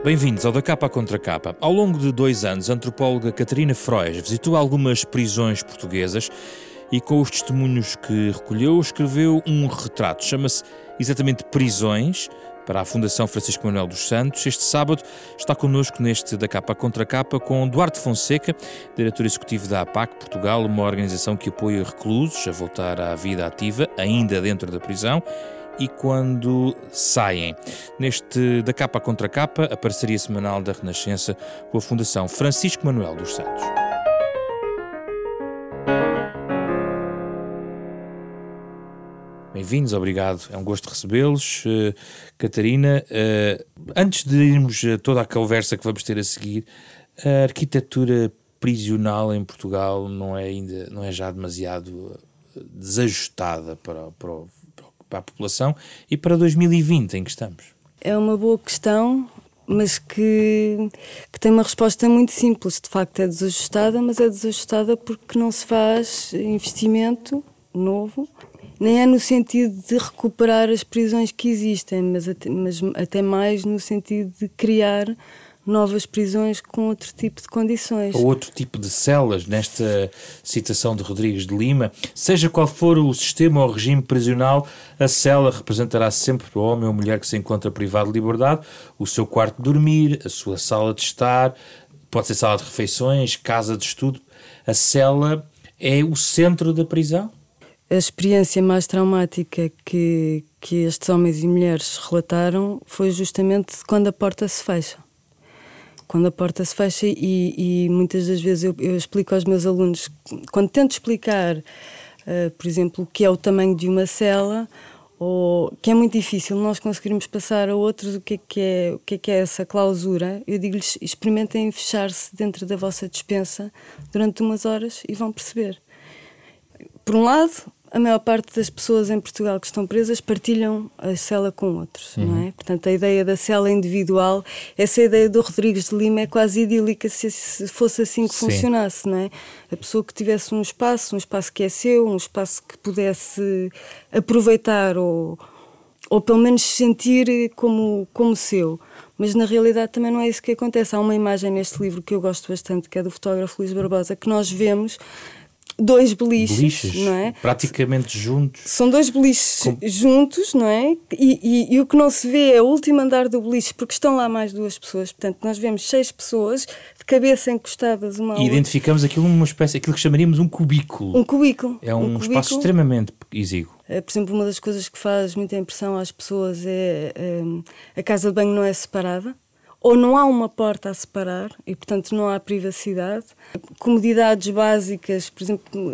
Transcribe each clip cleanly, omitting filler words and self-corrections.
Bem-vindos ao Da Capa à Contra Capa. Ao longo de 2 anos, a antropóloga Catarina Frois visitou algumas prisões portuguesas e, com os testemunhos que recolheu, escreveu um retrato. Chama-se exatamente Prisões, para a Fundação Francisco Manuel dos Santos. Este sábado está connosco neste Da Capa à Contra Capa com Duarte Fonseca, diretor executivo da APAC Portugal, uma organização que apoia reclusos a voltar à vida ativa, ainda dentro da prisão, e quando saem. Neste Da Capa à Contra Capa, a parceria semanal da Renascença com a Fundação Francisco Manuel dos Santos. Bem-vindos, obrigado. É um gosto recebê-los. Catarina, antes de irmos a toda a conversa que vamos ter a seguir, a arquitetura prisional em Portugal não é já demasiado desajustada para a população e para 2020 em que estamos? É uma boa questão, mas que tem uma resposta muito simples. De facto é desajustada, mas é desajustada porque não se faz investimento novo, nem é no sentido de recuperar as prisões que existem, mas até mais no sentido de criar novas prisões com outro tipo de condições. Ou outro tipo de celas, nesta citação de Rodrigues de Lima. Seja qual for o sistema ou regime prisional, a cela representará sempre para o homem ou mulher que se encontra privado de liberdade o seu quarto de dormir, a sua sala de estar, pode ser sala de refeições, casa de estudo. A cela é o centro da prisão? A experiência mais traumática que estes homens e mulheres relataram foi justamente quando a porta se fecha. Quando a porta se fecha e muitas das vezes eu explico aos meus alunos, quando tento explicar, por exemplo, o que é o tamanho de uma cela, ou que é muito difícil nós conseguirmos passar a outros o que é essa clausura, eu digo-lhes, experimentem fechar-se dentro da vossa despensa durante umas horas e vão perceber. Por um lado, a maior parte das pessoas em Portugal que estão presas partilham a cela com outros, não é? Portanto, a ideia da cela individual, essa ideia do Rodrigues de Lima é quase idílica se fosse assim que funcionasse, não é? A pessoa que tivesse um espaço que é seu, um espaço que pudesse aproveitar ou pelo menos sentir como seu. Mas na realidade também não é isso que acontece. Há uma imagem neste livro que eu gosto bastante, que é do fotógrafo Luís Barbosa, que nós vemos 2 beliches, não é? Praticamente juntos. São 2 beliches juntos, não é? E o que não se vê é o último andar do beliche, porque estão lá mais 2 pessoas. Portanto, nós vemos 6 pessoas de cabeça encostadas uma à outra. E identificamos aquilo uma espécie, aquilo que chamaríamos um cubículo. Um cubículo. É um espaço extremamente exíguo. Por exemplo, uma das coisas que faz muita impressão às pessoas é a casa de banho não é separada. Ou não há uma porta a separar e, portanto, não há privacidade. Comodidades básicas, por exemplo,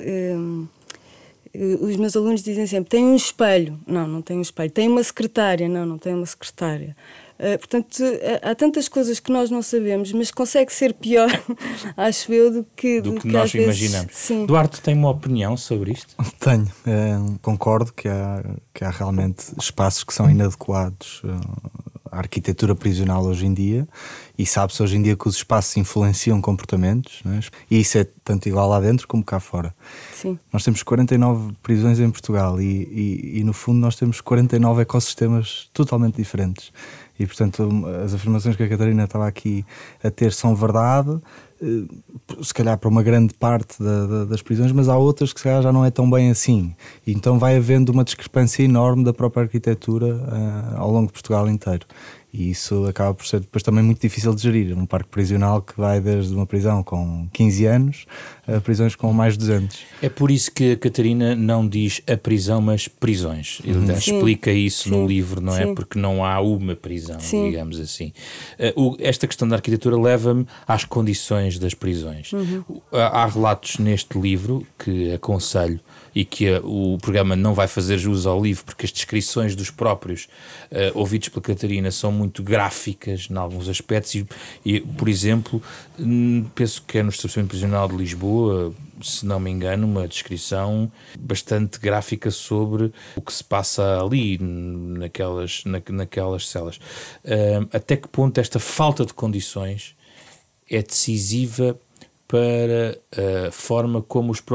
os meus alunos dizem sempre, tem um espelho. Não tem um espelho. Tem uma secretária. Não tem uma secretária. Portanto, há tantas coisas que nós não sabemos, mas consegue ser pior, acho eu, do que nós imaginamos. Sim. Duarte tem uma opinião sobre isto? Tenho. Concordo que há realmente espaços que são inadequados à arquitetura prisional hoje em dia, e sabe-se hoje em dia que os espaços influenciam comportamentos, não é? E isso é tanto igual lá dentro como cá fora. Sim. Nós temos 49 prisões em Portugal e no fundo nós temos 49 ecossistemas totalmente diferentes. E, portanto, as afirmações que a Catarina estava aqui a ter são verdade, se calhar para uma grande parte das prisões, mas há outras que se calhar já não é tão bem assim. E então vai havendo uma discrepância enorme da própria arquitetura ao longo de Portugal inteiro. E isso acaba por ser depois também muito difícil de gerir. Um parque prisional que vai desde uma prisão com 15 anos a prisões com mais de 200. É por isso que a Catarina não diz a prisão, mas prisões. Ele explica isso no livro, não é? Porque não há uma prisão, digamos assim. Esta questão da arquitetura leva-me às condições das prisões. Há relatos neste livro que aconselho e que o programa não vai fazer jus ao livro, porque as descrições dos próprios ouvidos pela Catarina são muito gráficas em alguns aspectos e, por exemplo, penso que é no estabelecimento prisional de Lisboa, se não me engano, uma descrição bastante gráfica sobre o que se passa ali naquelas celas. Até que ponto esta falta de condições é decisiva para a forma como o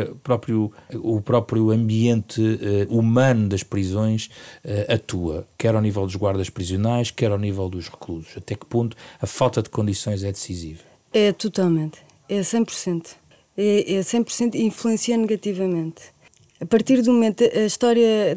próprio ambiente humano das prisões atua, quer ao nível dos guardas prisionais, quer ao nível dos reclusos? Até que ponto a falta de condições é decisiva? É totalmente, é 100%. É 100% e influencia negativamente. A partir do momento, a história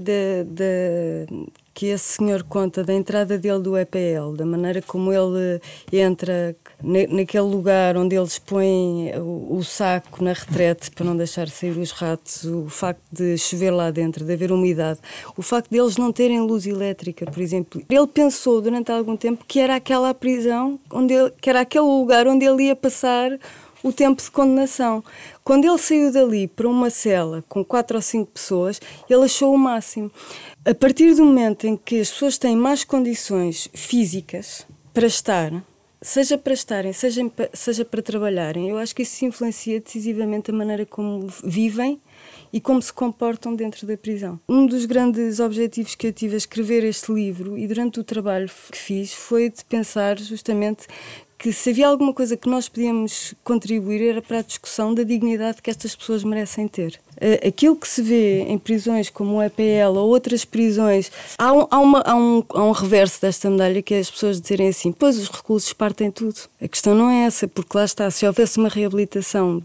que esse senhor conta da entrada dele do EPL, da maneira como ele entra naquele lugar onde eles põem o saco na retrete para não deixar sair os ratos, o facto de chover lá dentro, de haver umidade, o facto de eles não terem luz elétrica, por exemplo. Ele pensou durante algum tempo que era aquela prisão, que era aquele lugar onde ele ia passar o tempo de condenação. Quando ele saiu dali para uma cela com 4 ou 5 pessoas, ele achou o máximo. A partir do momento em que as pessoas têm mais condições físicas para estar, seja para estarem, seja para trabalharem, eu acho que isso influencia decisivamente a maneira como vivem e como se comportam dentro da prisão. Um dos grandes objetivos que eu tive a escrever este livro e durante o trabalho que fiz foi de pensar justamente que se havia alguma coisa que nós podíamos contribuir era para a discussão da dignidade que estas pessoas merecem ter. Aquilo que se vê em prisões como o EPL ou outras prisões, há um reverso desta medalha, que é as pessoas dizerem assim: pois os reclusos partem tudo. A questão não é essa, porque lá está, se houvesse uma reabilitação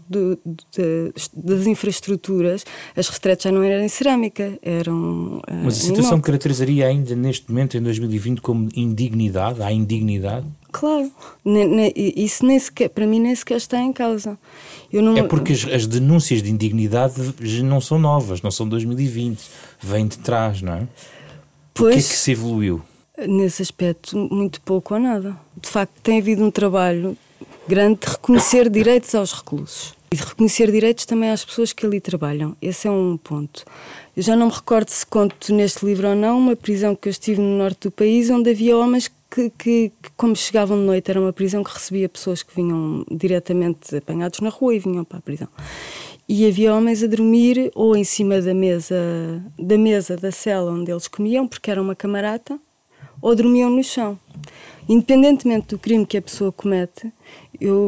das infraestruturas, as retretes já não eram em cerâmica, eram Mas a situação caracterizaria ainda neste momento, em 2020, como indignidade? Há indignidade? Claro, isso nem sequer, para mim nem sequer está em causa. É porque as denúncias de indignidade não são novas, não são 2020, vêm de trás, não é? Pois, o que é que se evoluiu? Nesse aspecto, muito pouco ou nada. De facto, tem havido um trabalho grande de reconhecer direitos aos reclusos e de reconhecer direitos também às pessoas que ali trabalham. Esse é um ponto. Eu já não me recordo se conto neste livro ou não uma prisão que eu estive no norte do país, onde havia homens que como chegavam de noite, era uma prisão que recebia pessoas que vinham diretamente apanhados na rua e vinham para a prisão. E havia homens a dormir ou em cima da mesa da cela onde eles comiam, porque era uma camarata, ou dormiam no chão. Independentemente do crime que a pessoa comete, eu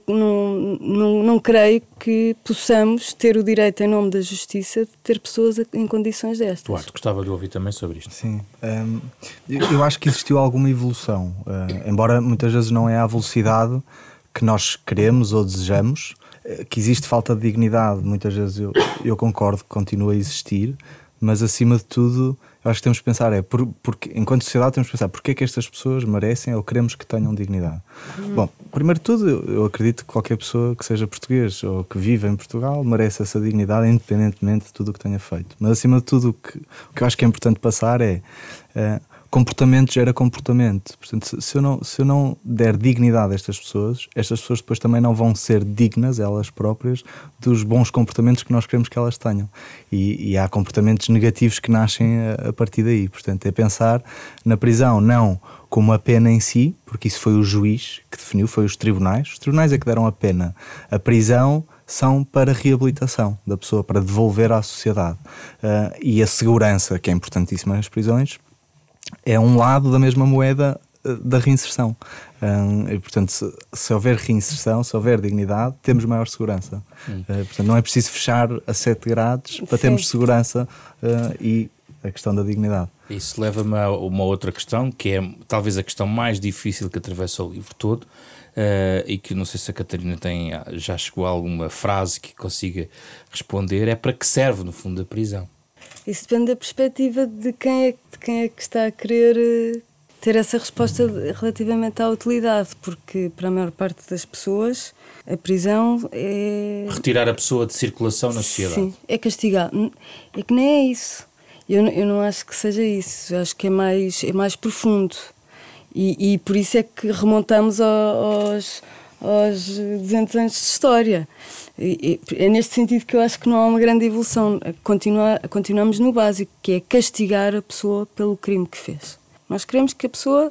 não creio que possamos ter o direito, em nome da justiça, de ter pessoas em condições destas. Duarte, gostava de ouvir também sobre isto. Sim, eu acho que existiu alguma evolução, embora muitas vezes não é à velocidade que nós queremos ou desejamos, que existe falta de dignidade, muitas vezes eu concordo que continua a existir, mas acima de tudo eu acho que temos que pensar, porque enquanto sociedade temos que pensar porque é que estas pessoas merecem ou queremos que tenham dignidade. Bom, primeiro de tudo, eu acredito que qualquer pessoa que seja português ou que viva em Portugal merece essa dignidade independentemente de tudo o que tenha feito. Mas acima de tudo o que eu acho que é importante passar é comportamento gera comportamento. Portanto, se eu não der dignidade a estas pessoas depois também não vão ser dignas, elas próprias, dos bons comportamentos que nós queremos que elas tenham. E há comportamentos negativos que nascem a partir daí. Portanto, é pensar na prisão não como a pena em si, porque isso foi o juiz que definiu, foi os tribunais. Os tribunais é que deram a pena. A prisão são para reabilitação da pessoa, para devolver à sociedade. E a segurança, que é importantíssima nas prisões, é um lado da mesma moeda da reinserção. E, portanto, se houver reinserção, se houver dignidade, temos maior segurança. Portanto, não é preciso fechar a 7 grades para termos segurança e a questão da dignidade. Isso leva-me a uma outra questão, que é talvez a questão mais difícil que atravessa o livro todo, e que não sei se a Catarina já chegou a alguma frase que consiga responder, é para que serve, no fundo, a prisão? Isso depende da perspectiva de quem é que está a querer ter essa resposta relativamente à utilidade, porque para a maior parte das pessoas a prisão é... retirar a pessoa de circulação na sociedade. Sim, é castigar. É que nem é isso. Eu não acho que seja isso. Eu acho que é mais profundo. E por isso é que remontamos aos 200 anos de história. É neste sentido que eu acho que não há uma grande evolução. Continuamos no básico, que é castigar a pessoa pelo crime que fez. Nós queremos que a pessoa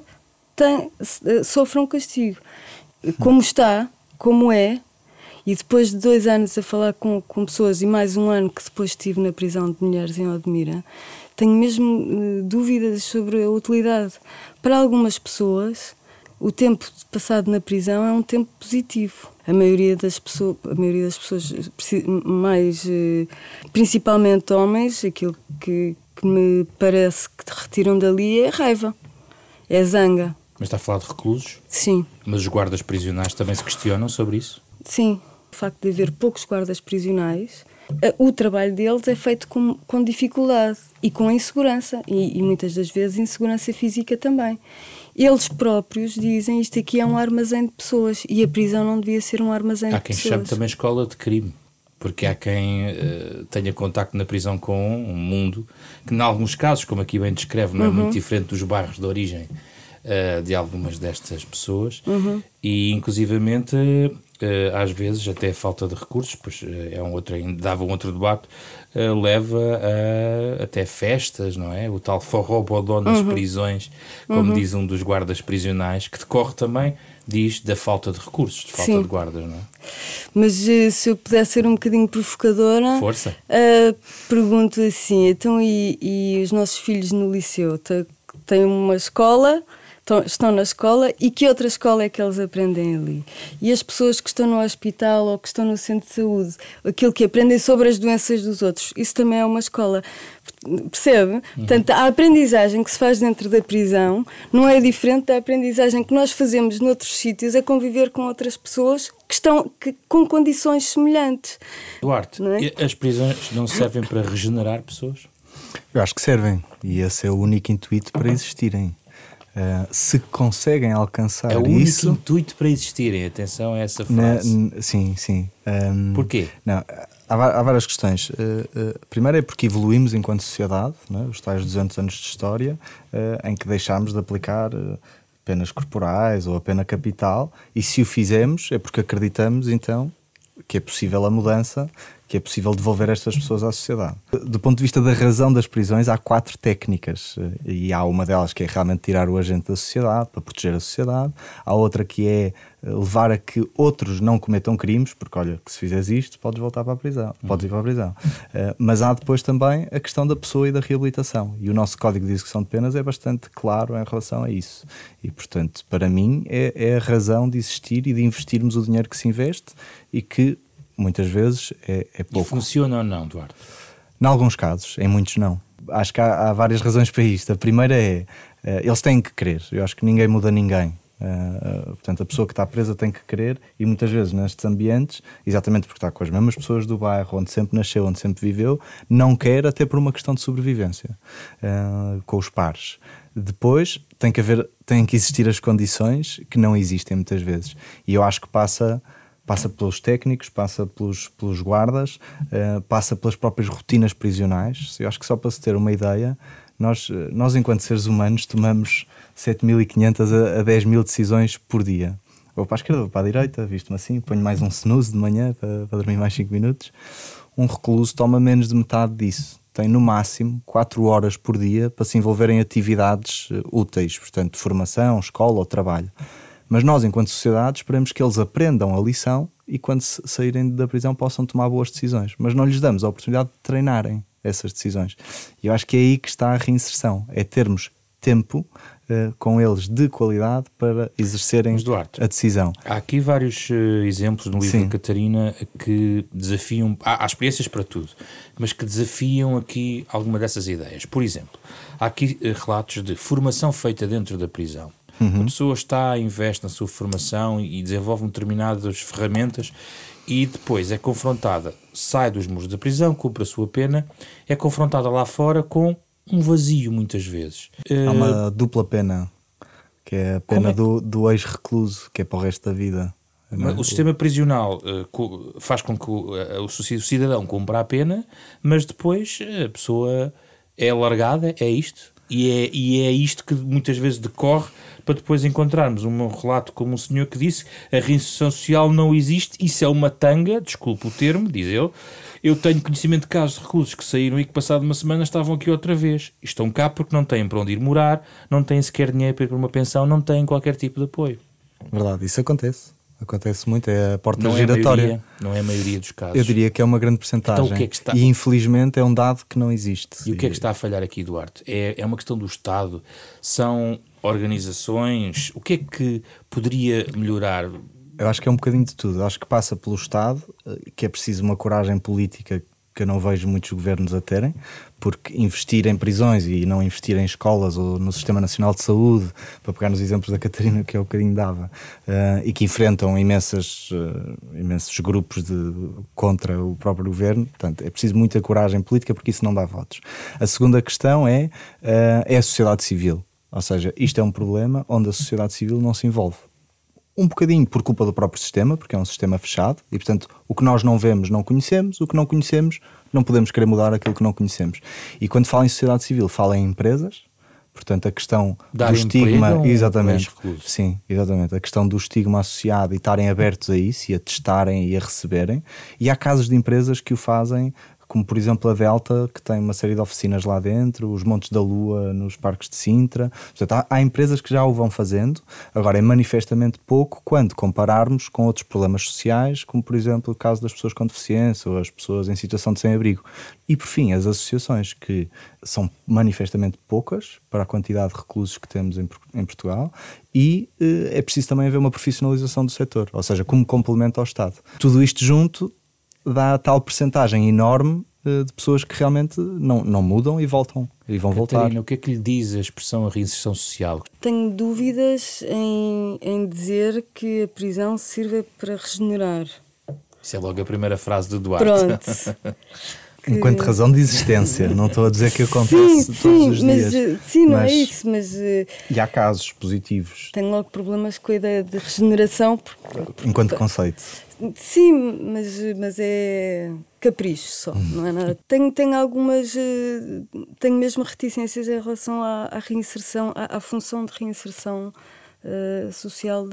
sofra um castigo. Como está, como é, e depois de 2 anos a falar com pessoas e mais 1 ano que depois estive na prisão de mulheres em Odmira, tenho mesmo dúvidas sobre a utilidade. Para algumas pessoas, o tempo passado na prisão é um tempo positivo. A maioria das pessoas mais, principalmente homens, aquilo que me parece que te retiram dali é raiva, é zanga. Mas está a falar de reclusos? Sim. Mas os guardas prisionais também se questionam sobre isso? Sim. O facto de haver poucos guardas prisionais, o trabalho deles é feito com dificuldade e com insegurança, e muitas das vezes insegurança física também. Eles próprios dizem isto aqui é um armazém de pessoas e a prisão não devia ser um armazém de pessoas. Há quem chame também escola de crime, porque há quem tenha contacto na prisão com um mundo que, em alguns casos, como aqui bem descreve, não é muito diferente dos bairros de origem de algumas destas pessoas, e inclusivamente às vezes até a falta de recursos, pois dava um outro debate, leva a até festas, não é? O tal forró-bodó nas prisões, como diz um dos guardas prisionais, que decorre também, diz, da falta de recursos, de falta de guardas, não é? Mas se eu pudesse ser um bocadinho provocadora, força. Pergunto assim, então e os nossos filhos no liceu têm uma escola, estão na escola, e que outra escola é que eles aprendem ali? E as pessoas que estão no hospital ou que estão no centro de saúde, aquilo que aprendem sobre as doenças dos outros, isso também é uma escola, percebe? Portanto, a aprendizagem que se faz dentro da prisão não é diferente da aprendizagem que nós fazemos noutros sítios, a conviver com outras pessoas que estão com condições semelhantes. Duarte, as prisões não servem para regenerar pessoas? Eu acho que servem, e esse é o único intuito para existirem. Se conseguem alcançar isso... É o único intuito para existirem, atenção a essa frase. Sim. Porquê? Não, há várias questões. Primeiro é porque evoluímos enquanto sociedade, né? Os tais 200 anos de história, em que deixámos de aplicar penas corporais ou a pena capital, e se o fizemos é porque acreditamos então que é possível a mudança, que é possível devolver estas pessoas à sociedade. Do ponto de vista da razão das prisões, há 4 técnicas, e há uma delas que é realmente tirar o agente da sociedade, para proteger a sociedade. Há outra que é levar a que outros não cometam crimes, porque olha, que se fizeres isto, podes voltar para a prisão, podes ir para a prisão. Mas há depois também a questão da pessoa e da reabilitação, e o nosso Código de Execução de Penas é bastante claro em relação a isso. E, portanto, para mim, é a razão de existir e de investirmos o dinheiro que se investe, e que muitas vezes é pouco. E funciona ou não, Duarte? Em alguns casos, em muitos não. Acho que há várias razões para isto. A primeira é, eles têm que querer. Eu acho que ninguém muda ninguém. Portanto, a pessoa que está presa tem que querer, e muitas vezes nestes ambientes, exatamente porque está com as mesmas pessoas do bairro, onde sempre nasceu, onde sempre viveu, não quer, até por uma questão de sobrevivência, com os pares. Depois têm que existir as condições que não existem muitas vezes, e eu acho que passa pelos técnicos, passa pelos guardas, passa pelas próprias rotinas prisionais. Eu acho que, só para se ter uma ideia, nós enquanto seres humanos tomamos 7.500 a 10.000 decisões por dia. Vou para a esquerda, vou para a direita, visto-me assim, ponho mais um snooze de manhã para dormir mais 5 minutos. Um recluso toma menos de metade disso. Tem no máximo 4 horas por dia para se envolver em atividades úteis, portanto, formação, escola ou trabalho. Mas nós, enquanto sociedade, esperamos que eles aprendam a lição e, quando saírem da prisão, possam tomar boas decisões. Mas não lhes damos a oportunidade de treinarem essas decisões. E eu acho que é aí que está a reinserção. É termos tempo com eles de qualidade para exercerem a decisão. Há aqui vários exemplos no livro de Catarina que desafiam... Há experiências para tudo, mas que desafiam aqui alguma dessas ideias. Por exemplo, há aqui relatos de formação feita dentro da prisão. A pessoa investe na sua formação e desenvolve determinadas ferramentas, e depois é confrontada, sai dos muros da prisão, cumpre a sua pena, é confrontada lá fora com um vazio muitas vezes. Há uma dupla pena, que é a pena do ex-recluso, que é para o resto da vida. O sistema prisional faz com que o cidadão cumpra a pena, mas depois a pessoa é largada, é isto. E é isto que muitas vezes decorre, para depois encontrarmos um relato como um senhor que disse: a reinserção social não existe, isso é uma tanga, desculpe o termo, diz ele. Eu tenho conhecimento de casos de reclusos que saíram e que, passado uma semana, estavam aqui outra vez. Estão cá porque não têm para onde ir morar, não têm sequer dinheiro para ir para uma pensão, não têm qualquer tipo de apoio. Verdade, isso acontece muito, é a porta giratória. Não é a maioria dos casos. Eu diria que é uma grande percentagem. Então, o que é que está... E infelizmente é um dado que não existe. E o que é que está a falhar aqui, Duarte? É uma questão do Estado? São organizações? O que é que poderia melhorar? Eu acho que é um bocadinho de tudo. Eu acho que passa pelo Estado, que é preciso uma coragem política que eu não vejo muitos governos a terem, porque investir em prisões e não investir em escolas ou no Sistema Nacional de Saúde, para pegar nos exemplos da Catarina que eu um bocadinho dava, e que enfrentam imensos grupos contra o próprio governo, portanto é preciso muita coragem política porque isso não dá votos. A segunda questão é a sociedade civil, ou seja, isto é um problema onde a sociedade civil não se envolve. Um bocadinho por culpa do próprio sistema, porque é um sistema fechado e, portanto, o que nós não vemos não conhecemos, o que não conhecemos não podemos querer mudar aquilo que não conhecemos. E quando fala em sociedade civil, fala em empresas, portanto, a questão do estigma... Exatamente. Sim, exatamente. A questão do estigma associado e estarem abertos a isso e a testarem e a receberem. E há casos de empresas que o fazem, como por exemplo a Delta, que tem uma série de oficinas lá dentro, os Montes da Lua nos parques de Sintra. Portanto, há empresas que já o vão fazendo, agora é manifestamente pouco quando compararmos com outros problemas sociais, como por exemplo o caso das pessoas com deficiência ou as pessoas em situação de sem-abrigo. E por fim, as associações, que são manifestamente poucas para a quantidade de reclusos que temos em Portugal, e é preciso também haver uma profissionalização do setor, ou seja, como complemento ao Estado. Tudo isto junto dá tal percentagem enorme de pessoas que realmente não mudam e voltam e vão Catarina, voltar. O que é que lhe diz a expressão reinserção social? Tenho dúvidas em dizer que a prisão sirva para regenerar. Isso é logo a primeira frase do Duarte. Pronto. Enquanto razão de existência, não estou a dizer que acontece todos os dias. Sim, não é isso, mas... E há casos positivos. Tenho logo problemas com a ideia de regeneração. Enquanto conceito. Sim, mas é capricho só, não é nada. Tenho algumas... tenho mesmo reticências em relação à reinserção, à função de reinserção social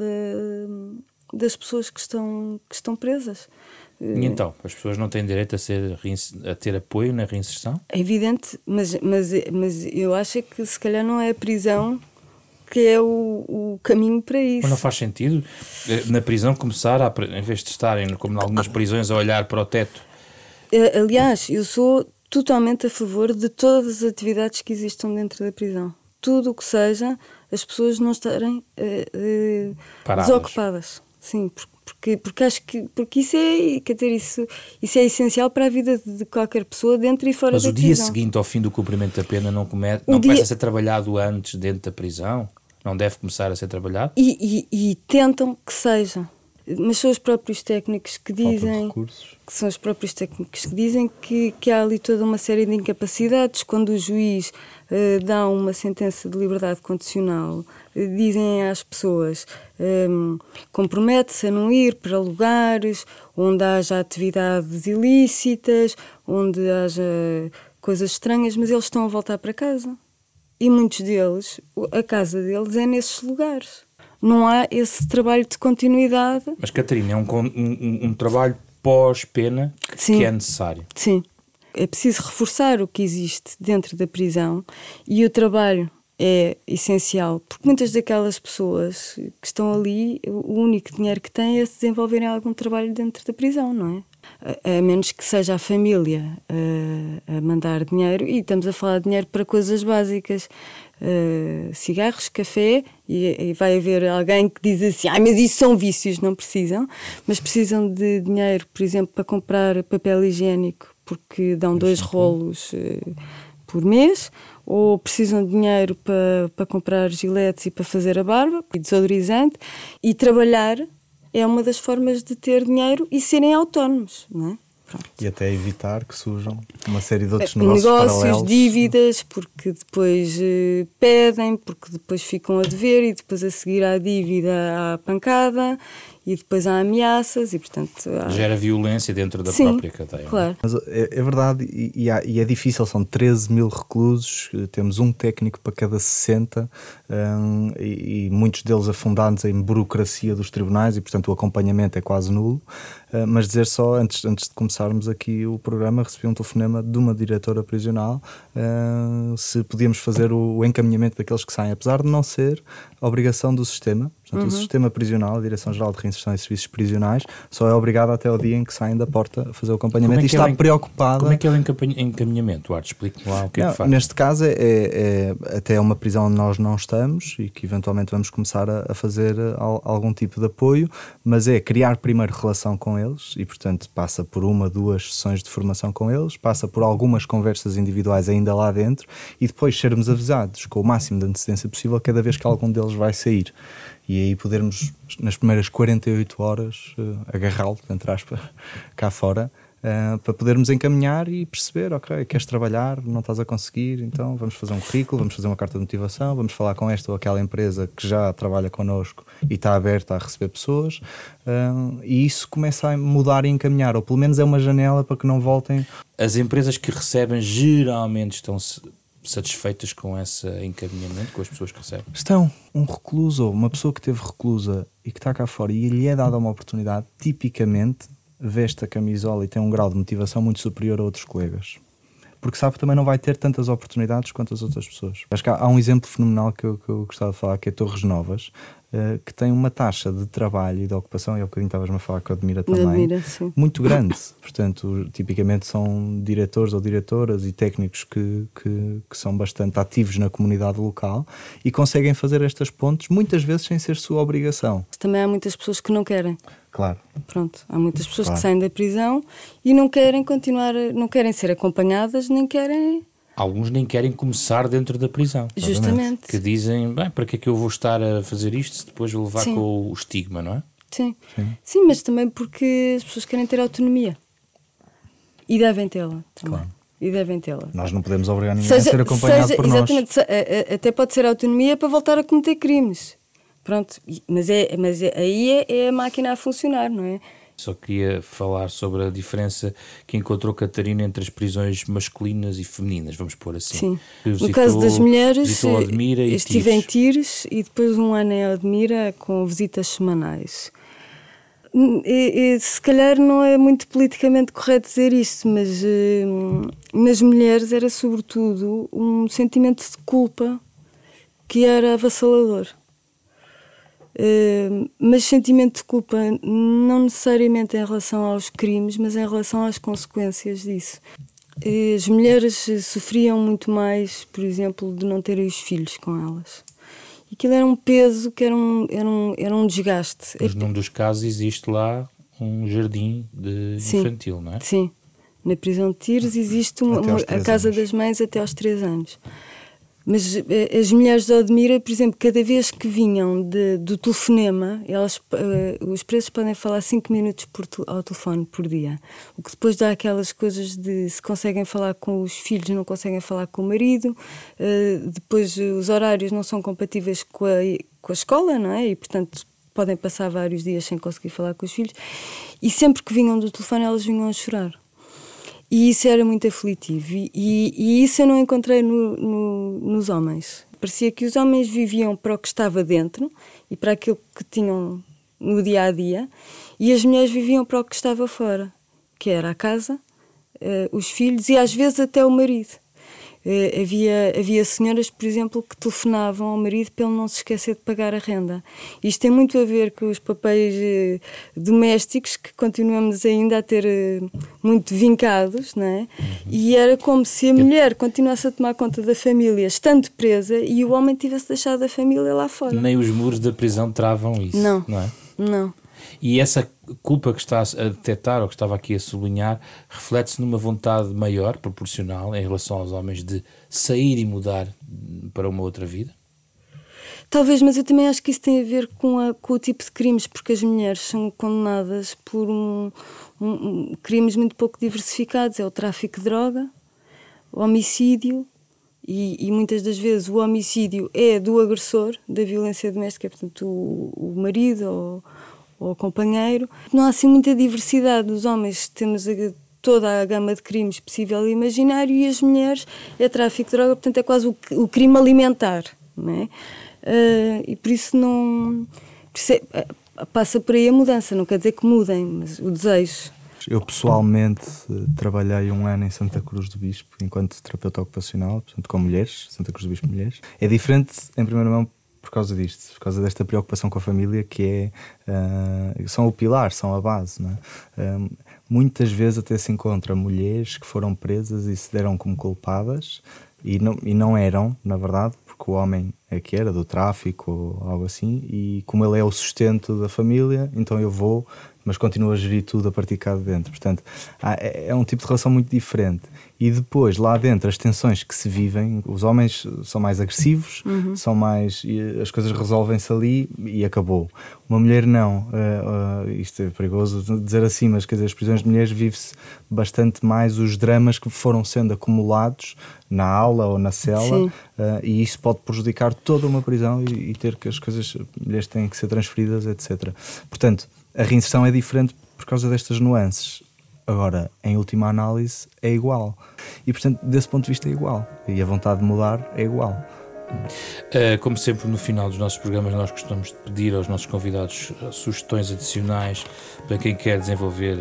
das pessoas que estão presas. E então, as pessoas não têm direito a ter apoio na reinserção? É evidente, mas eu acho que se calhar não é a prisão que é o caminho para isso. Mas não faz sentido na prisão começar, em vez de estarem, como em algumas prisões, a olhar para o teto? Aliás, eu sou totalmente a favor de todas as atividades que existam dentro da prisão. Tudo o que seja, as pessoas não estarem desocupadas. Sim, porque acho que isso é, quer dizer, isso é essencial para a vida de qualquer pessoa dentro e fora da prisão. Mas o dia seguinte ao fim do cumprimento da pena não começa a ser trabalhado antes dentro da prisão? Não deve começar a ser trabalhado? E tentam que seja. Mas são os próprios técnicos que dizem que há ali toda uma série de incapacidades. Quando o juiz dá uma sentença de liberdade condicional, dizem às pessoas compromete-se a não ir para lugares onde haja atividades ilícitas, onde haja coisas estranhas, mas eles estão a voltar para casa. E muitos deles, a casa deles é nesses lugares. Não há esse trabalho de continuidade. Mas, Catarina, é um trabalho pós-pena que é necessário. Sim. É preciso reforçar o que existe dentro da prisão e o trabalho é essencial, porque muitas daquelas pessoas que estão ali, o único dinheiro que têm é se desenvolverem algum trabalho dentro da prisão, não é? A menos que seja a família a mandar dinheiro, e estamos a falar de dinheiro para coisas básicas, cigarros, café, e vai haver alguém que diz assim, mas isso são vícios. Não precisam, mas precisam de dinheiro, por exemplo, para comprar papel higiênico, porque dão 2 rolos por mês, ou precisam de dinheiro para comprar giletes e para fazer a barba, e desodorizante, e trabalhar é uma das formas de ter dinheiro e serem autónomos, não é? Pronto. E até evitar que surjam uma série de outros negócios paralelos. Dívidas, porque depois pedem, porque depois ficam a dever e depois a seguir à dívida há pancada e depois há ameaças e, portanto... Gera violência dentro da própria cadeia. Claro. Mas é verdade e é difícil, são 13 mil reclusos, temos um técnico para cada 60 e muitos deles afundados em burocracia dos tribunais e, portanto, o acompanhamento é quase nulo. Mas dizer só, antes de começarmos aqui o programa, recebi um telefonema de uma diretora prisional se podíamos fazer o encaminhamento daqueles que saem, apesar de não ser obrigação do sistema. Portanto, o sistema prisional, a Direção-Geral de Reinserção e Serviços Prisionais, só é obrigada até o dia em que saem da porta a fazer o acompanhamento e está preocupada. Como é que é o encaminhamento, Arte? Explique-me lá o que é que faz. Neste caso até uma prisão onde nós não estamos e que eventualmente vamos começar a fazer algum tipo de apoio, mas é criar primeiro relação com eles e, portanto, passa por 1, 2 sessões de formação com eles, passa por algumas conversas individuais ainda lá dentro e depois sermos avisados com o máximo de antecedência possível cada vez que algum deles vai sair. E aí podermos, nas primeiras 48 horas, agarrá-lo, entre aspas, cá fora, para podermos encaminhar e perceber, ok, queres trabalhar, não estás a conseguir, então vamos fazer um currículo, vamos fazer uma carta de motivação, vamos falar com esta ou aquela empresa que já trabalha connosco e está aberta a receber pessoas, e isso começa a mudar e encaminhar, ou pelo menos é uma janela para que não voltem. As empresas que recebem geralmente estão satisfeitas com esse encaminhamento, com as pessoas que recebem? Estão. Um recluso ou uma pessoa que esteve reclusa e que está cá fora e lhe é dada uma oportunidade, tipicamente veste a camisola e tem um grau de motivação muito superior a outros colegas. Porque sabe que também não vai ter tantas oportunidades quanto as outras pessoas. Acho que há um exemplo fenomenal que eu gostava de falar, que é Torres Novas, que tem uma taxa de trabalho e de ocupação, e há bocadinho estavas-me a falar com a Admira também, muito grande. Portanto, tipicamente são diretores ou diretoras e técnicos que são bastante ativos na comunidade local e conseguem fazer estas pontes, muitas vezes sem ser sua obrigação. Também há muitas pessoas que não querem. Claro. Pronto, há muitas pessoas que saem da prisão e não querem continuar, não querem ser acompanhadas, nem querem... Alguns nem querem começar dentro da prisão. Justamente. Que dizem, bem, para que é que eu vou estar a fazer isto se depois vou levar com o estigma, não é? Sim. Sim, mas também porque as pessoas querem ter autonomia. E devem tê-la também. Claro. E devem tê-la. Nós não podemos obrigar ninguém a ser acompanhado por nós. Exatamente. Até pode ser autonomia para voltar a cometer crimes. Pronto, mas aí é a máquina a funcionar, não é? Só queria falar sobre a diferença que encontrou Catarina entre as prisões masculinas e femininas, vamos pôr assim. Sim. No caso das mulheres, Odmira e estive em Tires e depois um ano em Odmira com visitas semanais. Se calhar não é muito politicamente correto dizer isto, mas nas mulheres era sobretudo um sentimento de culpa que era avassalador. Mas sentimento de culpa não necessariamente em relação aos crimes, mas em relação às consequências disso. As mulheres sofriam muito mais, por exemplo, de não terem os filhos com elas. E aquilo era um peso que era um desgaste. Mas num dos casos existe lá um jardim infantil, não é? Sim. Na prisão de Tires existe a Casa das Mães até aos 3 anos. Mas as mulheres de Odmira, por exemplo, cada vez que vinham do telefonema, os presos podem falar 5 minutos ao telefone por dia. O que depois dá aquelas coisas de se conseguem falar com os filhos, não conseguem falar com o marido. Depois os horários não são compatíveis com a escola, não é? E, portanto, podem passar vários dias sem conseguir falar com os filhos. E sempre que vinham do telefone, elas vinham a chorar. E isso era muito aflitivo. E isso eu não encontrei nos homens. Parecia que os homens viviam para o que estava dentro e para aquilo que tinham no dia-a-dia, e as mulheres viviam para o que estava fora, que era a casa, os filhos e às vezes até o marido. Havia senhoras, por exemplo, que telefonavam ao marido para ele não se esquecer de pagar a renda. Isto tem muito a ver com os papéis domésticos que continuamos ainda a ter muito vincados, não é? E era como se a mulher continuasse a tomar conta da família estando presa e o homem tivesse deixado a família lá fora. Nem os muros da prisão travam isso, não é? Não. E essa culpa que está a detectar, ou que estava aqui a sublinhar, reflete-se numa vontade maior, proporcional, em relação aos homens, de sair e mudar para uma outra vida? Talvez, mas eu também acho que isso tem a ver com o tipo de crimes, porque as mulheres são condenadas por crimes muito pouco diversificados. É o tráfico de droga, o homicídio, e muitas das vezes o homicídio é do agressor, da violência doméstica, portanto o marido ou o companheiro. Não há assim muita diversidade. Os homens temos toda a gama de crimes possível e imaginário, e as mulheres é tráfico de droga, portanto é quase o crime alimentar, não é? E por isso passa por aí a mudança, não quer dizer que mudem, mas o desejo. Eu pessoalmente trabalhei 1 ano em Santa Cruz do Bispo enquanto terapeuta ocupacional, portanto com mulheres, Santa Cruz do Bispo mulheres. É diferente, em primeira mão, por causa disto, por causa desta preocupação com a família, que são o pilar, são a base, não é? Muitas vezes até se encontra mulheres que foram presas e se deram como culpadas e não eram, na verdade, porque o homem é que era do tráfico ou algo assim, e como ele é o sustento da família, então eu vou, mas continuo a gerir tudo a partir de cá de dentro. Portanto, é um tipo de relação muito diferente. E depois, lá dentro, as tensões que se vivem, os homens são mais agressivos, são mais, as coisas resolvem-se ali e acabou. Uma mulher não. Isto é perigoso dizer assim, mas quer dizer, as prisões de mulheres vive-se bastante mais os dramas que foram sendo acumulados na aula ou na cela, e isso pode prejudicar toda uma prisão e ter que as mulheres têm que ser transferidas, etc. Portanto, a reinserção é diferente por causa destas nuances. Agora, em última análise, é igual. E, portanto, desse ponto de vista é igual. E a vontade de mudar é igual. Como sempre, no final dos nossos programas, nós gostamos de pedir aos nossos convidados sugestões adicionais para quem quer desenvolver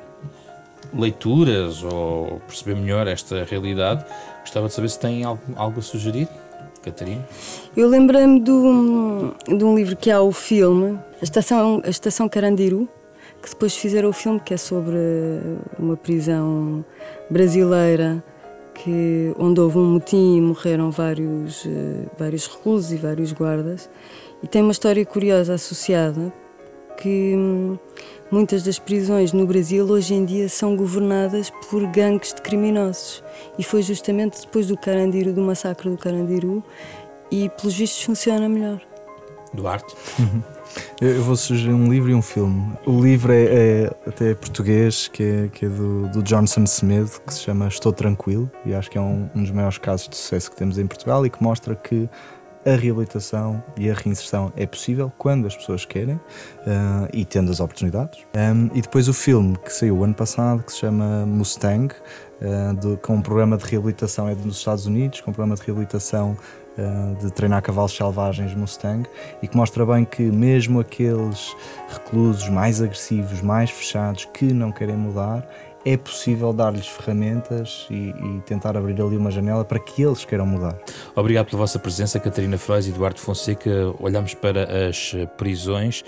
leituras ou perceber melhor esta realidade. Gostava de saber se tem algo a sugerir, Catarina. Eu lembrei-me de um livro que há o filme, a Estação Carandiru, que depois fizeram o filme, que é sobre uma prisão brasileira onde houve um motim e morreram vários reclusos e vários guardas. E tem uma história curiosa associada, que muitas das prisões no Brasil hoje em dia são governadas por gangues de criminosos. E foi justamente depois do massacre do Carandiru, e pelos vistos funciona melhor. Duarte? Eu vou sugerir um livro e um filme. O livro é até português, que é do Johnson Semedo, que se chama Estou Tranquilo, e acho que é um dos maiores casos de sucesso que temos em Portugal e que mostra que a reabilitação e a reinserção é possível quando as pessoas querem e tendo as oportunidades. E depois o filme que saiu o ano passado, que se chama Mustang, com um programa de reabilitação, é dos Estados Unidos, com um programa de reabilitação de treinar cavalos selvagens Mustang, e que mostra bem que mesmo aqueles reclusos mais agressivos, mais fechados, que não querem mudar, é possível dar-lhes ferramentas e tentar abrir ali uma janela para que eles queiram mudar. Obrigado pela vossa presença, Catarina Frois e Eduardo Fonseca. Olhamos para as prisões,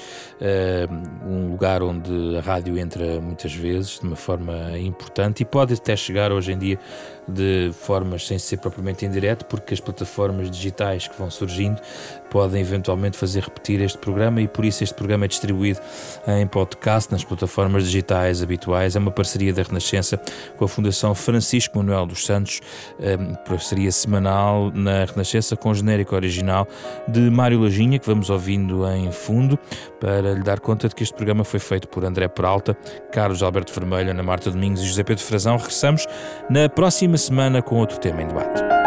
um lugar onde a rádio entra muitas vezes de uma forma importante e pode até chegar hoje em dia de formas sem ser propriamente em direto, porque as plataformas digitais que vão surgindo podem eventualmente fazer repetir este programa, e por isso este programa é distribuído em podcast nas plataformas digitais habituais. É uma parceria da Renascença com a Fundação Francisco Manuel dos Santos, parceria semanal na Renascença, com o genérico original de Mário Lajinha, que vamos ouvindo em fundo, para lhe dar conta de que este programa foi feito por André Peralta, Carlos Alberto Vermelho, Ana Marta Domingos e José Pedro Frazão. Regressamos na próxima semana com outro tema em debate.